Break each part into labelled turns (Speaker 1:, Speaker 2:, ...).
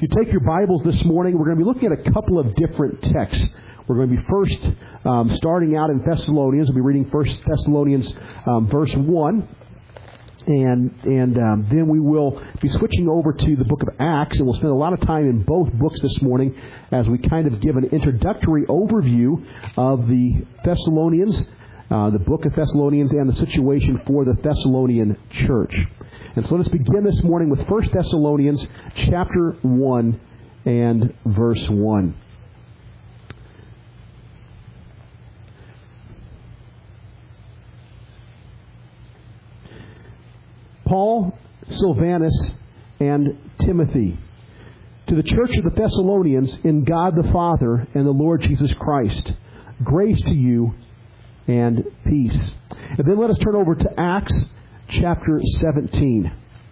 Speaker 1: If you take your Bibles this morning, we're going to be looking at a couple of different texts. We're going to be first starting out in Thessalonians. We'll be reading 1 Thessalonians verse 1. And then we will be switching over to the book of Acts, and we'll spend a lot of time in both books this morning as we kind of give an introductory overview of the Thessalonians, the book of Thessalonians, and the situation for the Thessalonian church. And so let's begin this morning with 1 Thessalonians chapter 1 and verse 1. Paul, Silvanus, and Timothy, to the church of the Thessalonians in God the Father and the Lord Jesus Christ, grace to you and peace. And then let us turn over to Acts chapter 17.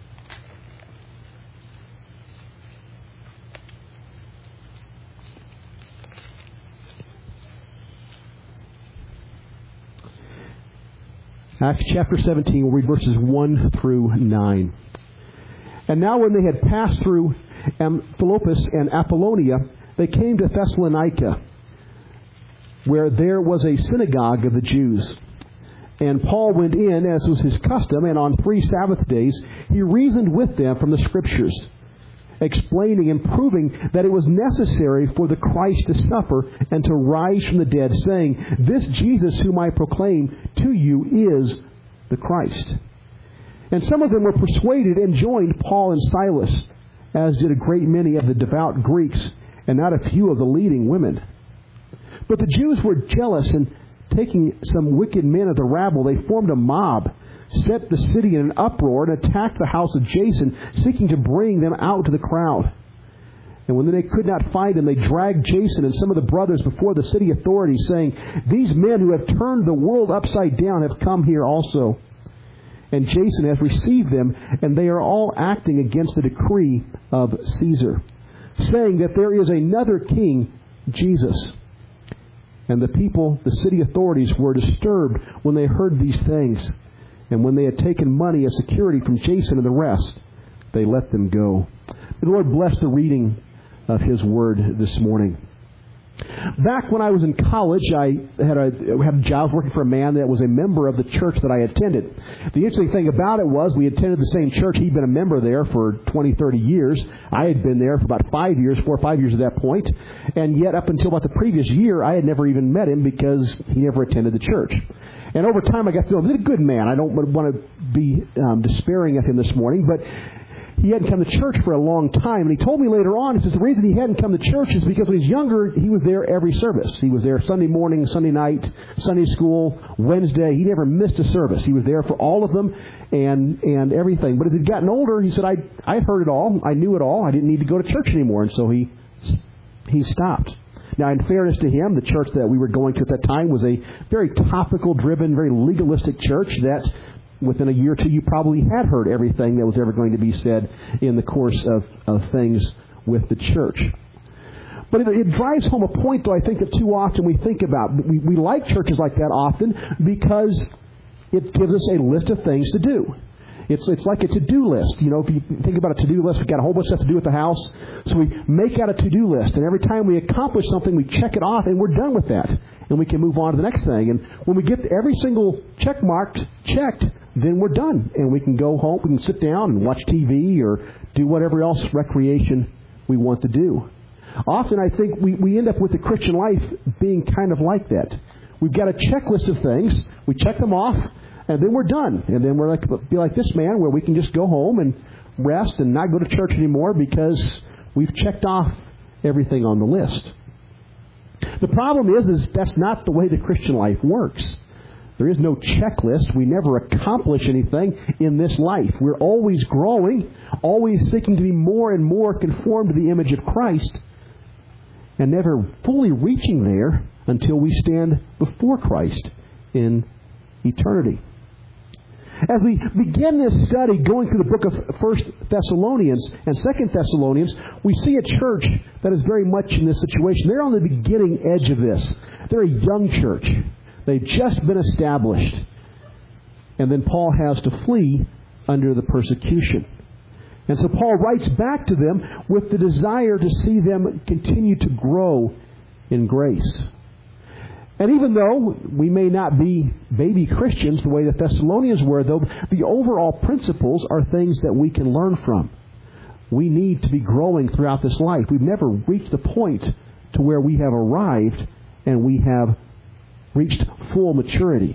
Speaker 1: Acts chapter 17, we'll read verses 1 through 9. And now when they had passed through Amphipolis and Apollonia, they came to Thessalonica, where there was a synagogue of the Jews. And Paul went in, as was his custom, and on 3 Sabbath days he reasoned with them from the Scriptures, explaining and proving that it was necessary for the Christ to suffer and to rise from the dead, saying, "This Jesus whom I proclaim to you is the Christ." And some of them were persuaded and joined Paul and Silas, as did a great many of the devout Greeks, and not a few of the leading women. But the Jews were jealous, and taking some wicked men of the rabble, they formed a mob, set the city in an uproar, and attacked the house of Jason, seeking to bring them out to the crowd. And when they could not find him, they dragged Jason and some of the brothers before the city authorities, saying, "These men who have turned the world upside down have come here also." And Jason has received them, and they are all acting against the decree of Caesar, saying that there is another king, Jesus. And the people, the city authorities, were disturbed when they heard these things. And when they had taken money as security from Jason and the rest, they let them go. May the Lord bless the reading of His Word this morning. Back when I was in college, I had a job working for a man that was a member of the church that I attended. The interesting thing about it was we attended the same church. He'd been a member there for 20, 30 years. I had been there for about 4 or 5 years at that point. And yet up until about the previous year, I had never even met him because he never attended the church. And over time, I got to know him. He's a good man. I don't want to be despairing of him this morning, but he hadn't come to church for a long time. And he told me later on, he says the reason he hadn't come to church is because when he was younger, he was there every service. He was there Sunday morning, Sunday night, Sunday school, Wednesday. He never missed a service. He was there for all of them and everything. But as he'd gotten older, he said, I heard it all. I knew it all. I didn't need to go to church anymore. And so he stopped. Now, in fairness to him, the church that we were going to at that time was a very topical-driven, very legalistic church that within a year or two you probably had heard everything that was ever going to be said in the course of things with the church. But it drives home a point, though, I think that too often we think about. We like churches like that often because it gives us a list of things to do. It's like a to-do list. You know, if you think about a to-do list, we've got a whole bunch of stuff to do at the house. So we make out a to-do list. And every time we accomplish something, we check it off, and we're done with that. And we can move on to the next thing. And when we get every single check mark checked, then we're done. And we can go home, we can sit down and watch TV or do whatever else recreation we want to do. Often I think we end up with the Christian life being kind of like that. We've got a checklist of things. We check them off. And then we're done. And then we're be like this man where we can just go home and rest and not go to church anymore because we've checked off everything on the list. The problem is that's not the way the Christian life works. There is no checklist. We never accomplish anything in this life. We're always growing, always seeking to be more and more conformed to the image of Christ, and never fully reaching there until we stand before Christ in eternity. As we begin this study going through the book of 1 Thessalonians and 2 Thessalonians, we see a church that is very much in this situation. They're on the beginning edge of this. They're a young church. They've just been established. And then Paul has to flee under the persecution. And so Paul writes back to them with the desire to see them continue to grow in grace. And even though we may not be baby Christians the way the Thessalonians were, though, the overall principles are things that we can learn from. We need to be growing throughout this life. We've never reached the point to where we have arrived and we have reached full maturity.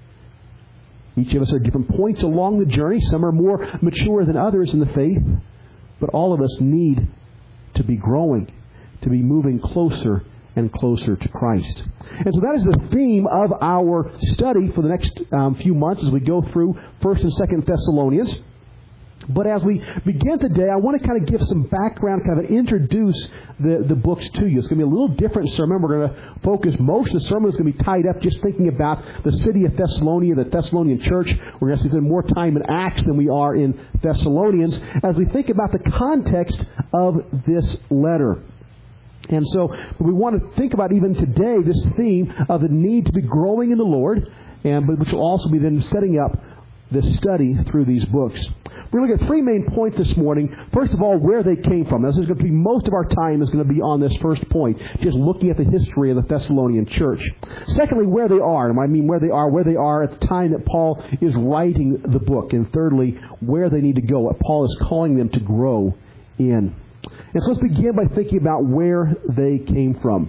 Speaker 1: Each of us are at different points along the journey. Some are more mature than others in the faith. But all of us need to be growing, to be moving closer and closer to Christ. And so that is the theme of our study for the next few months as we go through 1st and 2nd Thessalonians. But as we begin today, I want to kind of give some background, kind of introduce the books to you. It's going to be a little different sermon. We're going to focus, most of the sermon is going to be tied up just thinking about the city of Thessalonica, the Thessalonian church. We're going to spend more time in Acts than we are in Thessalonians as we think about the context of this letter. And so we want to think about even today this theme of the need to be growing in the Lord, but which will also be then setting up this study through these books. We're going to look at 3 main points this morning. First of all, where they came from. This is going to be most of our time is going to be on this first point, just looking at the history of the Thessalonian church. Secondly, where they are. And I mean where they are at the time that Paul is writing the book. And thirdly, where they need to go, what Paul is calling them to grow in. And so let's begin by thinking about where they came from.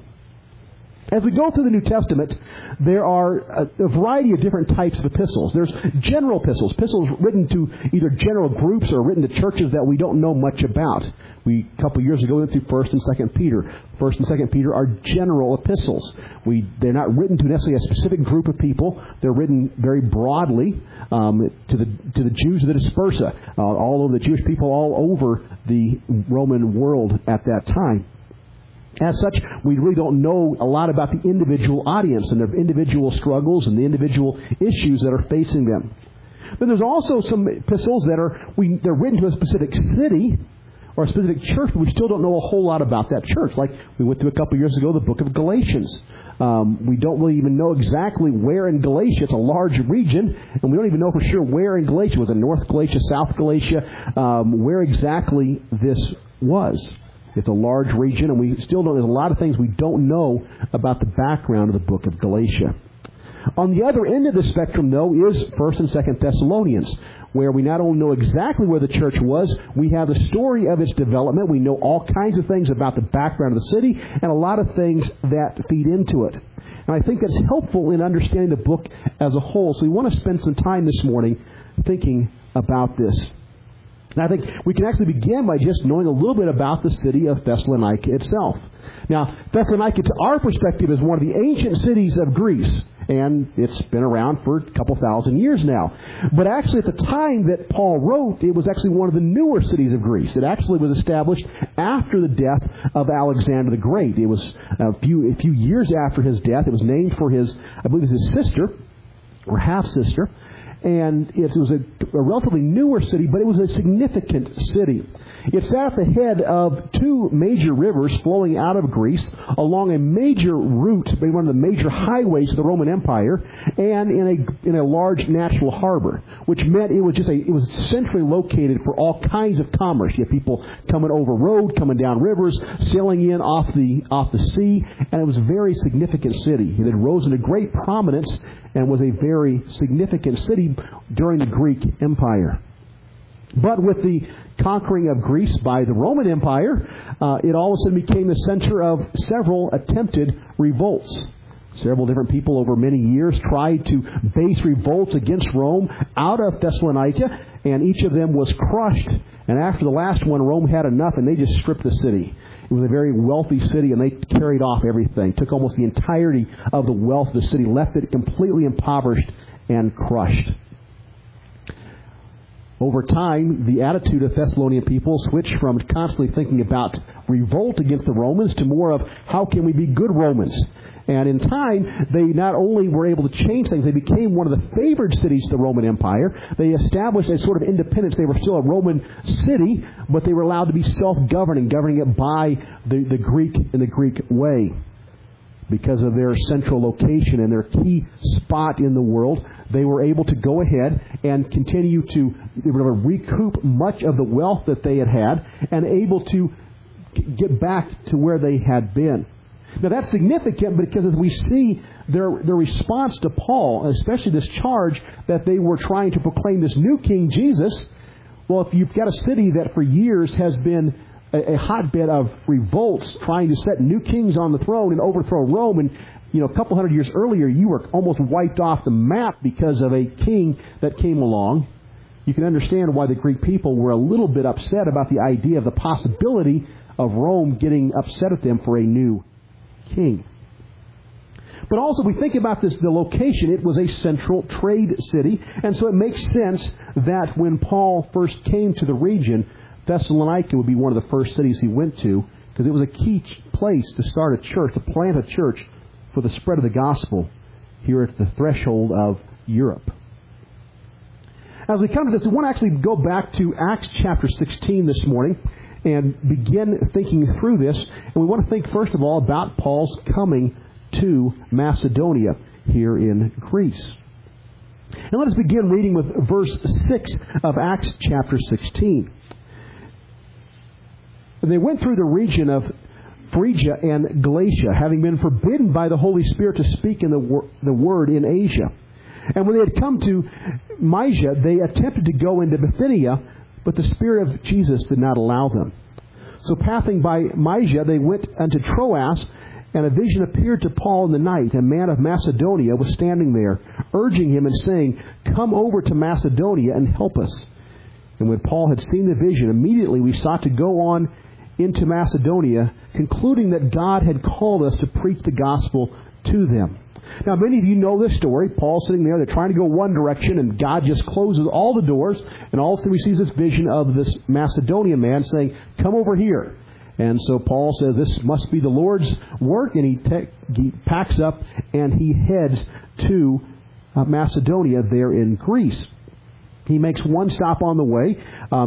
Speaker 1: As we go through the New Testament, there are a variety of different types of epistles. There's general epistles written to either general groups or written to churches that we don't know much about. A couple of years ago, we went through 1st and 2nd Peter. 1st and 2nd Peter are general epistles. They're not written to necessarily a specific group of people. They're written very broadly to the Jews of the Dispersa, all over the Jewish people all over the Roman world at that time. As such, we really don't know a lot about the individual audience and their individual struggles and the individual issues that are facing them. Then there's also some epistles they're written to a specific city or a specific church, but we still don't know a whole lot about that church. Like we went through a couple of years ago, the book of Galatians. We don't really even know exactly where in Galatia. It's a large region, and we don't even know for sure where in Galatia. Was it North Galatia, South Galatia? Where exactly this was. It's a large region, and we still don't. There's a lot of things we don't know about the background of the book of Galatia. On the other end of the spectrum, though, is 1st and 2nd Thessalonians, where we not only know exactly where the church was, we have the story of its development. We know all kinds of things about the background of the city, and a lot of things that feed into it. And I think that's helpful in understanding the book as a whole. So we want to spend some time this morning thinking about this. And I think we can actually begin by just knowing a little bit about the city of Thessalonica itself. Now, Thessalonica, to our perspective, is one of the ancient cities of Greece. And it's been around for a couple thousand years now. But actually, at the time that Paul wrote, it was actually one of the newer cities of Greece. It actually was established after the death of Alexander the Great. It was a few years after his death. It was named for his sister, or half-sister. And it was a relatively newer city, but it was a significant city. It sat at the head of 2 major rivers flowing out of Greece along a major route, one of the major highways of the Roman Empire, and in a large natural harbor, which meant it was centrally located for all kinds of commerce. You had people coming over road, coming down rivers, sailing in off the sea, and it was a very significant city. It had rose into great prominence and was a very significant city during the Greek Empire. But with the conquering of Greece by the Roman Empire, it all of a sudden became the center of several attempted revolts. Several different people over many years tried to base revolts against Rome out of Thessalonica, and each of them was crushed. And after the last one, Rome had enough, and they just stripped the city. It was a very wealthy city, and they carried off everything. Took almost the entirety of the wealth of the city, left it completely impoverished and crushed. Over time, the attitude of Thessalonian people switched from constantly thinking about revolt against the Romans to more of how can we be good Romans. And in time, they not only were able to change things, they became one of the favored cities of the Roman Empire. They established a sort of independence. They were still a Roman city, but they were allowed to be self-governing, governing it by the Greek way. Because of their central location and their key spot in the world, they were able to go ahead and continue to recoup much of the wealth that they had and able to get back to where they had been. Now that's significant because as we see their response to Paul, especially this charge that they were trying to proclaim this new King Jesus, well, if you've got a city that for years has been a hotbed of revolts trying to set new kings on the throne and overthrow Rome, and a couple hundred years earlier you were almost wiped off the map because of a king that came along, you can understand why the Greek people were a little bit upset about the idea of the possibility of Rome getting upset at them for a new king. But also, we think about the location. It was a central trade city, and so it makes sense that when Paul first came to the region, Thessalonica would be one of the first cities he went to, because it was a key place to start a church, to plant a church for the spread of the gospel here at the threshold of Europe. As we come to this, we want to actually go back to Acts chapter 16 this morning and begin thinking through this. And we want to think, first of all, about Paul's coming to Macedonia here in Greece. And let us begin reading with verse 6 of Acts chapter 16. And they went through the region of Phrygia and Galatia, having been forbidden by the Holy Spirit to speak in the word in Asia. And when they had come to Mysia, they attempted to go into Bithynia, but the Spirit of Jesus did not allow them. So passing by Mysia, they went unto Troas, and a vision appeared to Paul in the night. A man of Macedonia was standing there, urging him and saying, "Come over to Macedonia and help us." And when Paul had seen the vision, immediately we sought to go on into Macedonia, concluding that God had called us to preach the gospel to them. Now, many of you know this story. Paul's sitting there. They're trying to go one direction, and God just closes all the doors. And all of a sudden, he sees this vision of this Macedonian man saying, "Come over here." And so Paul says, "This must be the Lord's work." And he packs up and he heads to Macedonia there in Greece. He makes one stop on the way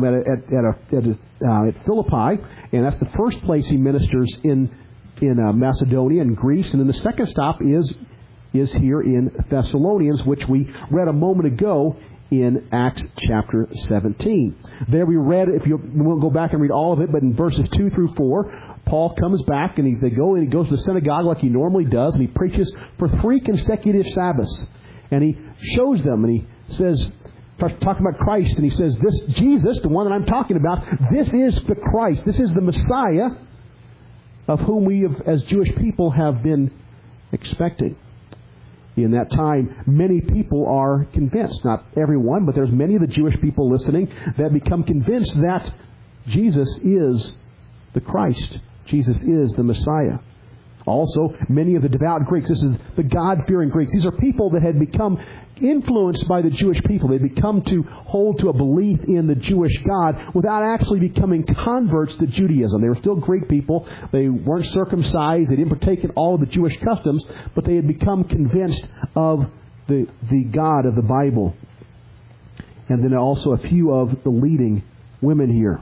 Speaker 1: at Philippi, and that's the first place he ministers in Macedonia and Greece. And then the second stop is here in Thessalonians, which we read a moment ago in Acts chapter 17. There we read, we won't go back and read all of it, but in verses 2 through 4, Paul comes back and he goes to the synagogue like he normally does, and he preaches for 3 consecutive Sabbaths. And he shows them, and he says, talking about Christ, and he says, "This Jesus, the one that I'm talking about, this is the Christ. This is the Messiah of whom we as Jewish people have been expecting." In that time, many people are convinced, not everyone, but there's many of the Jewish people listening that become convinced that Jesus is the Christ. Jesus is the Messiah. Also, many of the devout Greeks, this is the God-fearing Greeks, these are people that had become influenced by the Jewish people. They become to hold to a belief in the Jewish God without actually becoming converts to Judaism. They were still Greek people. They weren't circumcised. They didn't partake in all of the Jewish customs, but they had become convinced of the God of the Bible. And then also a few of the women here.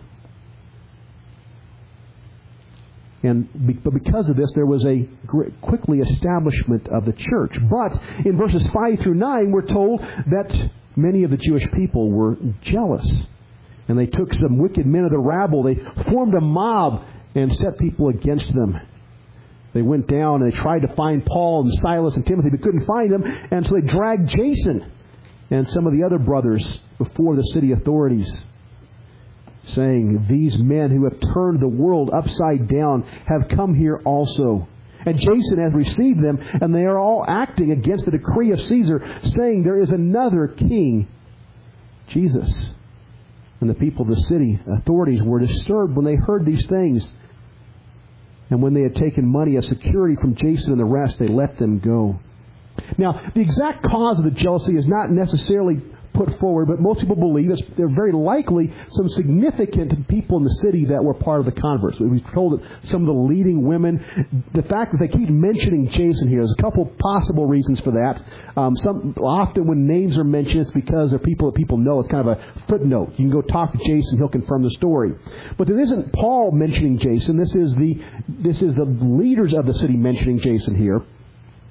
Speaker 1: But because of this, there was a quickly establishment of the church. But in verses 5 through 9, we're told that many of the Jewish people were jealous. And they took some wicked men of the rabble. They formed a mob and set people against them. They went down and they tried to find Paul and Silas and Timothy, but couldn't find them. And so they dragged Jason and some of the other brothers before the city authorities, saying, "These men who have turned the world upside down have come here also. And Jason has received them, and they are all acting against the decree of Caesar, saying there is another king, Jesus." And the people of the city authorities were disturbed when they heard these things. And when they had taken money as security from Jason and the rest, they let them go. Now, the exact cause of the jealousy is not necessarily put forward, but most people believe there are very likely some significant people in the city that were part of the converts. We've told that some of the leading women, the fact that they keep mentioning Jason here, there's a couple possible reasons for that. Often when names are mentioned, it's because they're people that people know. It's kind of a footnote. You can go talk to Jason; he'll confirm the story. But there isn't Paul mentioning Jason. This is the leaders of the city mentioning Jason here.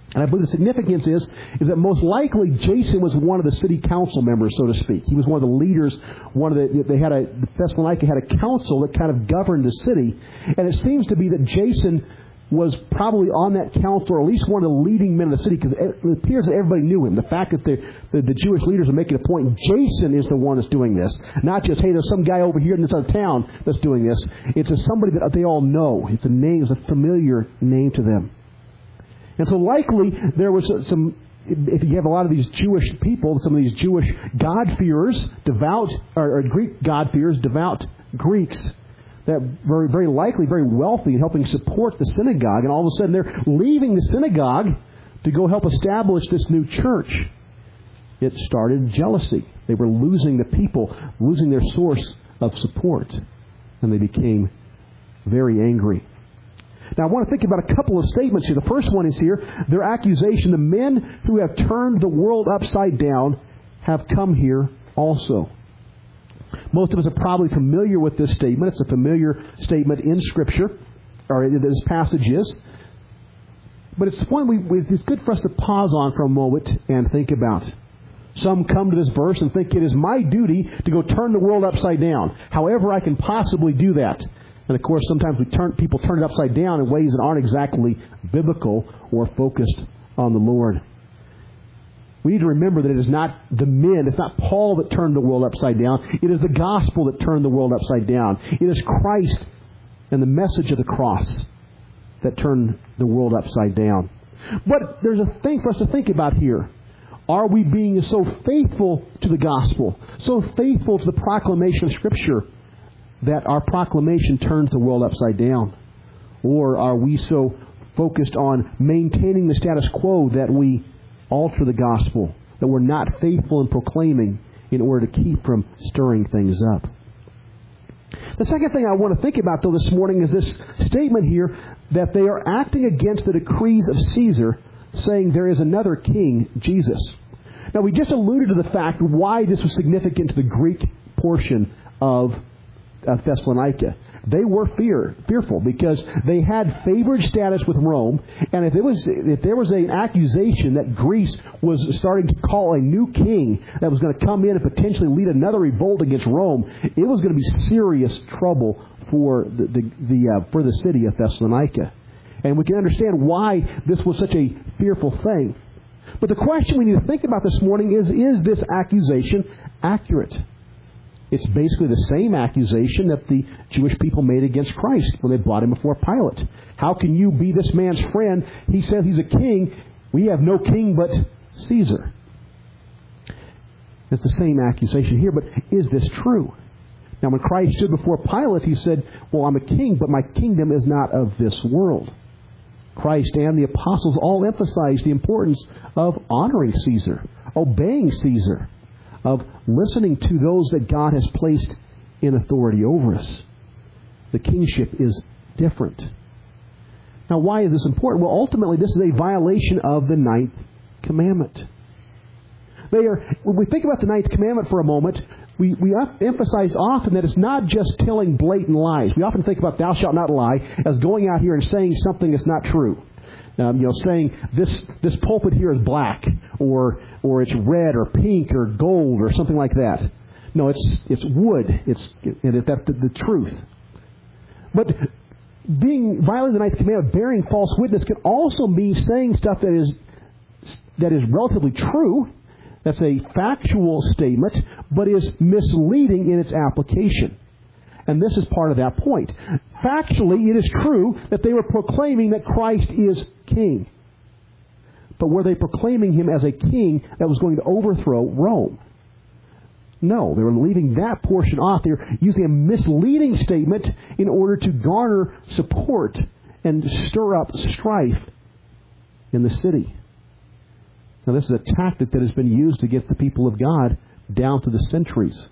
Speaker 1: And I believe the significance is that most likely Jason was one of the city council members, so to speak. He was one of the leaders. Thessalonica had a council that kind of governed the city. And it seems to be that Jason was probably on that council, or at least one of the leading men of the city, because it appears that everybody knew him. The fact that the Jewish leaders are making a point, Jason is the one that's doing this. Not just, hey, there's some guy over here in this other town that's doing this. It's somebody that they all know. It's a familiar name to them. And so likely there was some, if you have a lot of these Jewish people, some of these Jewish God-fearers, devout, or Greek God-fearers, devout Greeks, that very, very likely, very wealthy in helping support the synagogue, and all of a sudden they're leaving the synagogue to go help establish this new church. It started jealousy. They were losing the people, losing their source of support, and they became very angry. Now I want to think about a couple of statements here. The first one is here, their accusation, the men who have turned the world upside down have come here also. Most of us are probably familiar with this statement. It's a familiar statement in Scripture, or this passage is. But it's one it's good for us to pause on for a moment and think about. Some come to this verse and think it is my duty to go turn the world upside down. However I can possibly do that. And of course, sometimes people turn it upside down in ways that aren't exactly biblical or focused on the Lord. We need to remember that it is not the men, it's not Paul that turned the world upside down. It is the gospel that turned the world upside down. It is Christ and the message of the cross that turned the world upside down. But there's a thing for us to think about here. Are we being so faithful to the gospel, so faithful to the proclamation of Scripture, that our proclamation turns the world upside down? Or are we so focused on maintaining the status quo that we alter the gospel, that we're not faithful in proclaiming in order to keep from stirring things up? The second thing I want to think about, though, this morning is this statement here that they are acting against the decrees of Caesar, saying there is another king, Jesus. Now, we just alluded to the fact why this was significant to the Greek portion of Thessalonica. They were fearful because they had favored status with Rome, and if there was an accusation that Greece was starting to call a new king that was going to come in and potentially lead another revolt against Rome, it was going to be serious trouble for the city of Thessalonica. And we can understand why this was such a fearful thing. But the question we need to think about this morning is this accusation accurate? It's basically the same accusation that the Jewish people made against Christ when they brought him before Pilate. How can you be this man's friend? He says he's a king. We have no king but Caesar. It's the same accusation here, but is this true? Now, when Christ stood before Pilate, he said, well, I'm a king, but my kingdom is not of this world. Christ and the apostles all emphasized the importance of honoring Caesar, obeying Caesar, of listening to those that God has placed in authority over us. The kingship is different. Now, why is this important? Well, ultimately, this is a violation of the ninth commandment. When we think about the ninth commandment for a moment, we emphasize often that it's not just telling blatant lies. We often think about thou shalt not lie as going out here and saying something that's not true. Saying this pulpit here is black, or it's red or pink or gold or something like that. No, it's wood. That's the truth. But violating the ninth commandment, bearing false witness, can also mean saying stuff that is relatively true. That's a factual statement, but is misleading in its application. And this is part of that point. Factually, it is true that they were proclaiming that Christ is king. But were they proclaiming him as a king that was going to overthrow Rome? No, they were leaving that portion off. They were using a misleading statement in order to garner support and stir up strife in the city. Now, this is a tactic that has been used against the people of God down through the centuries.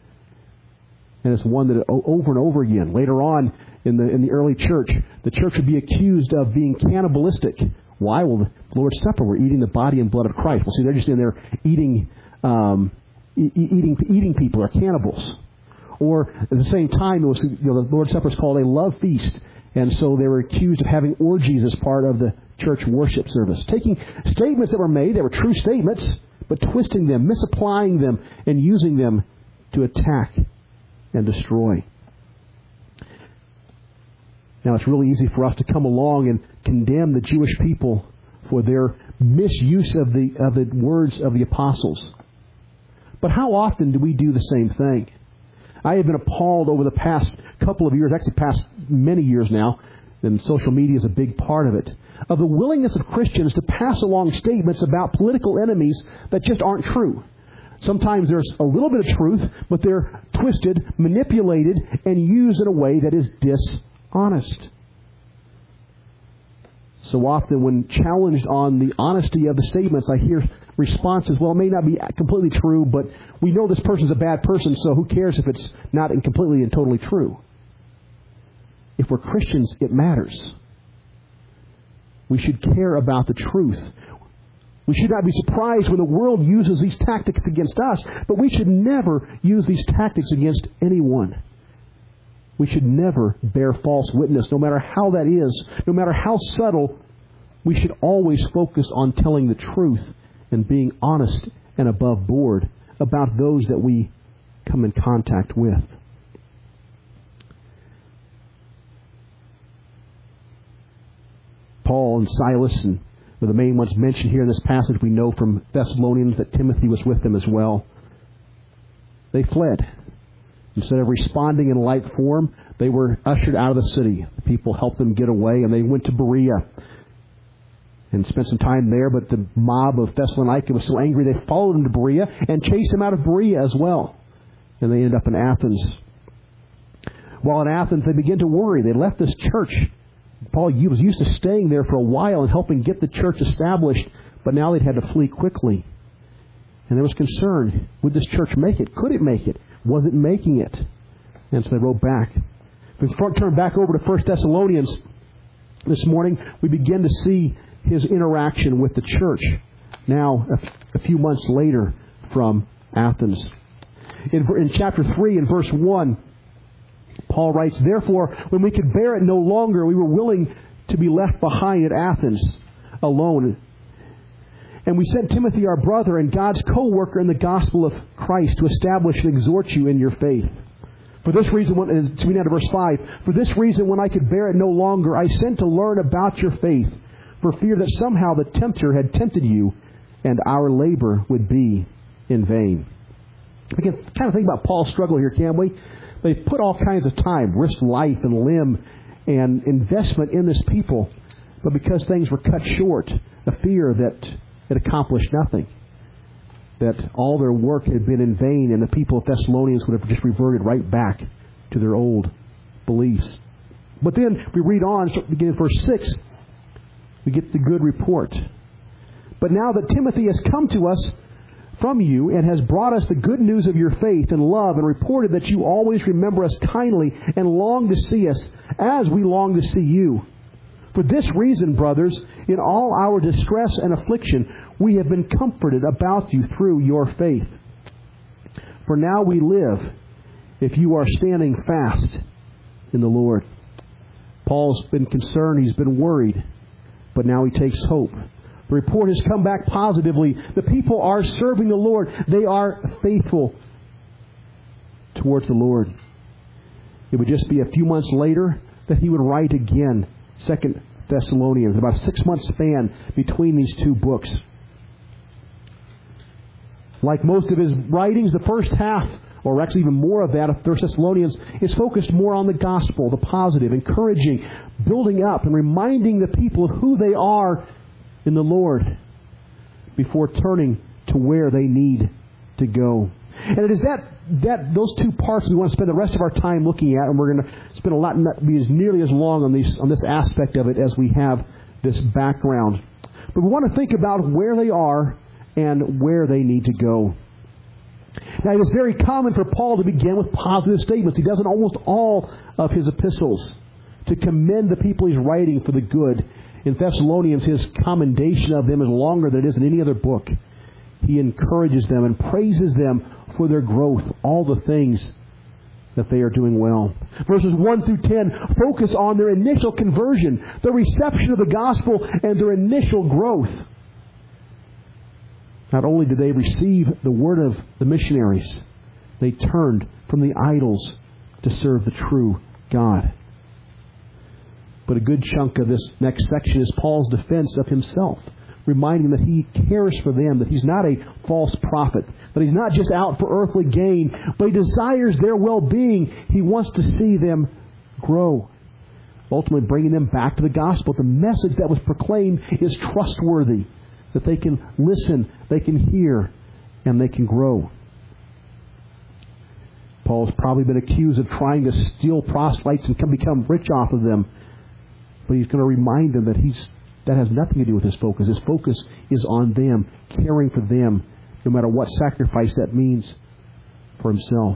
Speaker 1: And it's one that over and over again, later on in the early church, the church would be accused of being cannibalistic. Why? Well, the Lord's Supper, we're eating the body and blood of Christ. Well, see, they're just in there eating people, or cannibals. Or at the same time, the Lord's Supper is called a love feast. And so they were accused of having orgies as part of the church worship service. Taking statements that were made, they were true statements, but twisting them, misapplying them, and using them to attack and destroy. Now, it's really easy for us to come along and condemn the Jewish people for their misuse of the words of the apostles. But how often do we do the same thing? I have been appalled over the past couple of years, actually past many years now, and social media is a big part of it, of the willingness of Christians to pass along statements about political enemies that just aren't true. Sometimes there's a little bit of truth, but they're twisted, manipulated, and used in a way that is dishonest. So often when challenged on the honesty of the statements, I hear responses, well, it may not be completely true, but we know this person's a bad person, so who cares if it's not completely and totally true? If we're Christians, it matters. We should care about the truth. We should not be surprised when the world uses these tactics against us, but we should never use these tactics against anyone. We should never bear false witness, no matter how that is, no matter how subtle. We should always focus on telling the truth and being honest and above board about those that we come in contact with. Paul and Silas were the main ones mentioned here in this passage. We know from Thessalonians that Timothy was with them as well. They fled. Instead of responding in light form, they were ushered out of the city. The people helped them get away, and they went to Berea and spent some time there. But the mob of Thessalonica was so angry, they followed them to Berea and chased them out of Berea as well. And they ended up in Athens. While in Athens, they began to worry. They left this church. Paul was used to staying there for a while and helping get the church established, but now they'd had to flee quickly. And there was concern. Would this church make it? Could it make it? Was it making it? And so they wrote back. If we turn back over to 1 Thessalonians this morning, we begin to see his interaction with the church now a few months later from Athens. In chapter 3 and verse 1, Paul writes, "Therefore, when we could bear it no longer, we were willing to be left behind at Athens alone. And we sent Timothy, our brother and God's co-worker in the gospel of Christ, to establish and exhort you in your faith. For this reason," to me now to verse 5, "For this reason, when I could bear it no longer, I sent to learn about your faith, for fear that somehow the tempter had tempted you, and our labor would be in vain." We can kind of think about Paul's struggle here, can't we? They put all kinds of time, risked life and limb and investment in this people, but because things were cut short, a fear that it accomplished nothing, that all their work had been in vain, and the people of Thessalonians would have just reverted right back to their old beliefs. But then we read on, beginning verse 6, we get the good report. "But now that Timothy has come to us from you and has brought us the good news of your faith and love, and reported that you always remember us kindly and long to see us as we long to see you. For this reason, brothers, in all our distress and affliction, we have been comforted about you through your faith. For now we live if you are standing fast in the Lord." Paul's been concerned, he's been worried, but now he takes hope. The report has come back positively. The people are serving the Lord. They are faithful towards the Lord. It would just be a few months later that he would write again 2 Thessalonians, about a 6-month span between these two books. Like most of his writings, the first half, or actually even more of that, of 1 Thessalonians, is focused more on the gospel, the positive, encouraging, building up, and reminding the people of who they are in the Lord before turning to where they need to go. And it is those two parts we want to spend the rest of our time looking at, and we're going to spend not be as nearly as long on this aspect of it as we have this background. But we want to think about where they are and where they need to go. Now, it is very common for Paul to begin with positive statements. He does in almost all of his epistles to commend the people he's writing for the good. In Thessalonians, his commendation of them is longer than it is in any other book. He encourages them and praises them for their growth, all the things that they are doing well. Verses 1 through 10 focus on their initial conversion, their reception of the gospel, and their initial growth. Not only did they receive the word of the missionaries, they turned from the idols to serve the true God. But a good chunk of this next section is Paul's defense of himself, reminding that he cares for them, that he's not a false prophet, that he's not just out for earthly gain, but he desires their well-being. He wants to see them grow, ultimately bringing them back to the gospel. The message that was proclaimed is trustworthy, that they can listen, they can hear, and they can grow. Paul's probably been accused of trying to steal proselytes and become rich off of them. But he's going to remind them that that has nothing to do with his focus. His focus is on them, caring for them, no matter what sacrifice that means for himself.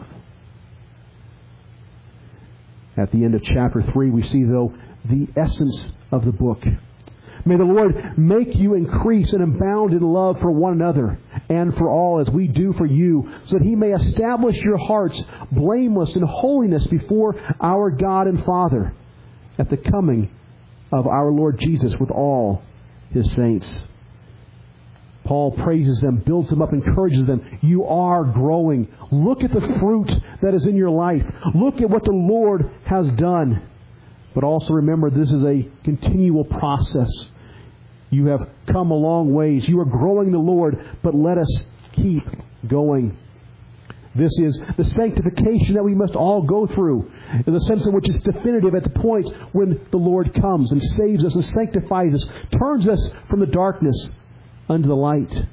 Speaker 1: At the end of chapter 3, we see, though, the essence of the book. May the Lord make you increase and abound in love for one another and for all, as we do for you, so that He may establish your hearts blameless in holiness before our God and Father at the coming of our Lord Jesus with all His saints. Paul praises them, builds them up, encourages them. You are growing. Look at the fruit that is in your life. Look at what the Lord has done. But also remember, this is a continual process. You have come a long ways. You are growing the Lord, but let us keep going. This is the sanctification that we must all go through, in the sense in which it's definitive at the point when the Lord comes and saves us and sanctifies us, turns us from the darkness unto the light.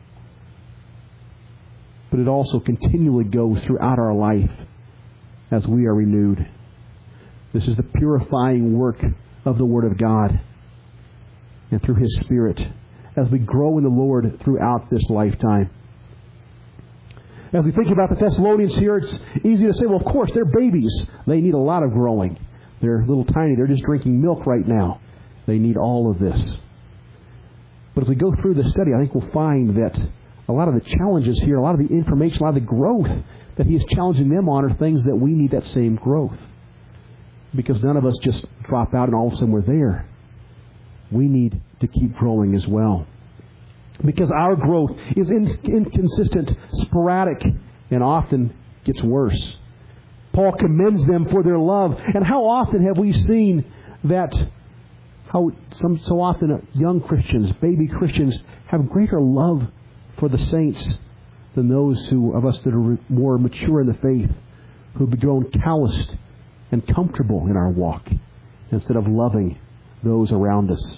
Speaker 1: But it also continually goes throughout our life as we are renewed. This is the purifying work of the Word of God and through His Spirit as we grow in the Lord throughout this lifetime. As we think about the Thessalonians here, it's easy to say, well, of course, they're babies. They need a lot of growing. They're little tiny. They're just drinking milk right now. They need all of this. But as we go through the study, I think we'll find that a lot of the challenges here, a lot of the information, a lot of the growth that he is challenging them on are things that we need that same growth. Because none of us just drop out and all of a sudden we're there. We need to keep growing as well. Because our growth is inconsistent, sporadic, and often gets worse. Paul commends them for their love. And how often have we seen that, so often young Christians, baby Christians, have greater love for the saints than those of us that are more mature in the faith, who have grown calloused and comfortable in our walk, instead of loving those around us.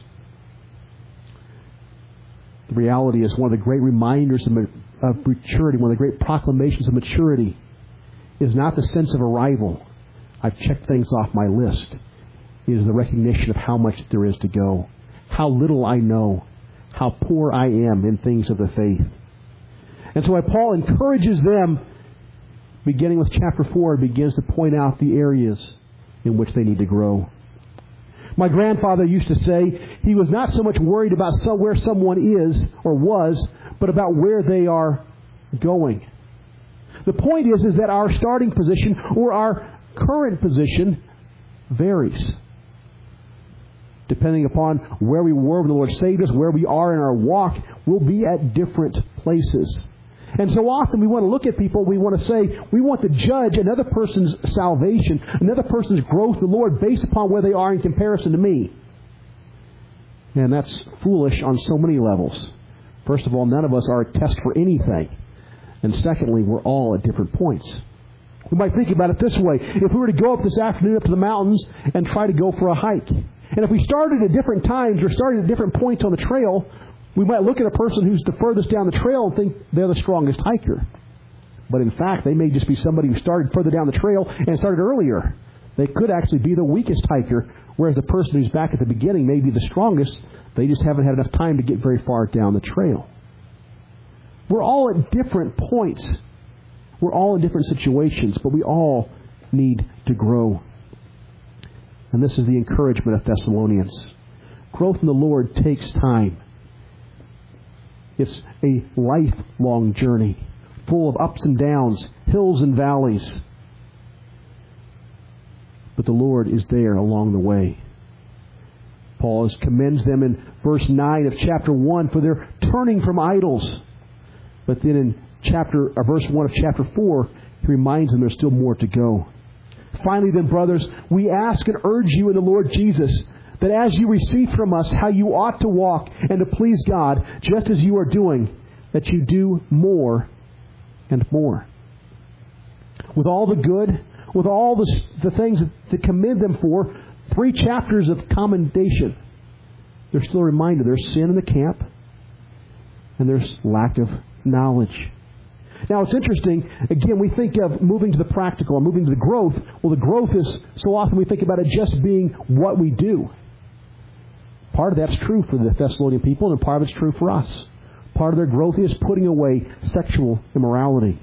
Speaker 1: The reality is, one of the great reminders of maturity, one of the great proclamations of maturity, is not the sense of arrival. I've checked things off my list. It is the recognition of how much there is to go, how little I know, how poor I am in things of the faith. And so Paul encourages them, beginning with chapter 4, begins to point out the areas in which they need to grow. My grandfather used to say he was not so much worried about where someone is or was, but about where they are going. The point is that our starting position or our current position varies, depending upon where we were when the Lord saved us, where we are in our walk. We'll be at different places. And so often we want to look at people, we want to say, we want to judge another person's salvation, another person's growth in the Lord based upon where they are in comparison to me. And that's foolish on so many levels. First of all, none of us are a test for anything. And secondly, we're all at different points. We might think about it this way. If we were to go up this afternoon up to the mountains and try to go for a hike, and if we started at different times or started at different points on the trail, we might look at a person who's the furthest down the trail and think they're the strongest hiker. But in fact, they may just be somebody who started further down the trail and started earlier. They could actually be the weakest hiker, whereas the person who's back at the beginning may be the strongest. They just haven't had enough time to get very far down the trail. We're all at different points. We're all in different situations, but we all need to grow. And this is the encouragement of Thessalonians. Growth in the Lord takes time. It's a lifelong journey, full of ups and downs, hills and valleys. but the Lord is there along the way. Paul commends them in verse 9 of chapter 1 for their turning from idols. But then in verse 1 of chapter 4, he reminds them there's still more to go. Finally then, brothers, we ask and urge you in the Lord Jesus that as you receive from us how you ought to walk and to please God, just as you are doing, that you do more and more. With all the good, with all the things to commend them for, 3 chapters of commendation. There's still a reminder there's sin in the camp, and there's lack of knowledge. Now, it's interesting. Again, we think of moving to the practical or moving to the growth. Well, the growth is, so often we think about it just being what we do. Part of that's true for the Thessalonian people, and part of it's true for us. Part of their growth is putting away sexual immorality.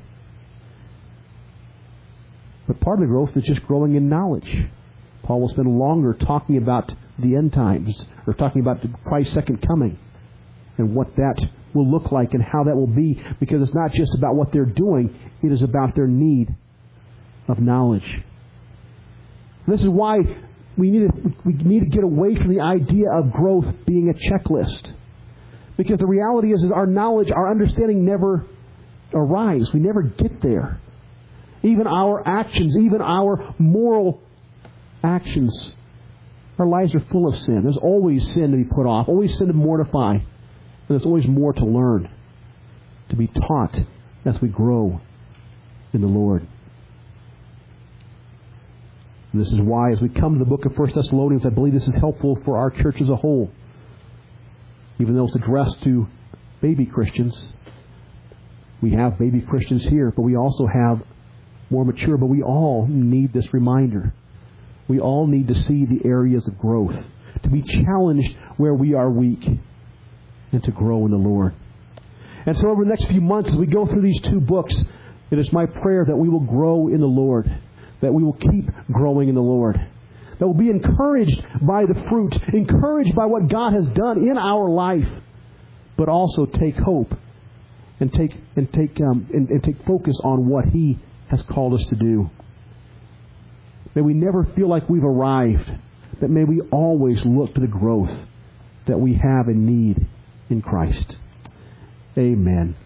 Speaker 1: But part of the growth is just growing in knowledge. Paul will spend longer talking about the end times, or talking about Christ's second coming, and what that will look like and how that will be, because it's not just about what they're doing, it is about their need of knowledge. This is why we need to get away from the idea of growth being a checklist. Because the reality is our knowledge, our understanding never arrives. We never get there. Even our actions, even our moral actions, our lives are full of sin. There's always sin to be put off, always sin to mortify. And there's always more to learn, to be taught as we grow in the Lord. And this is why, as we come to the book of 1 Thessalonians, I believe this is helpful for our church as a whole. Even though it's addressed to baby Christians, we have baby Christians here, but we also have more mature, but we all need this reminder. We all need to see the areas of growth, to be challenged where we are weak, and to grow in the Lord. And so over the next few months, as we go through these 2 books, it is my prayer that we will grow in the Lord, that we will keep growing in the Lord, that we'll be encouraged by the fruit, encouraged by what God has done in our life, but also take hope and take focus on what He has called us to do. May we never feel like we've arrived, but may we always look to the growth that we have and need in Christ. Amen.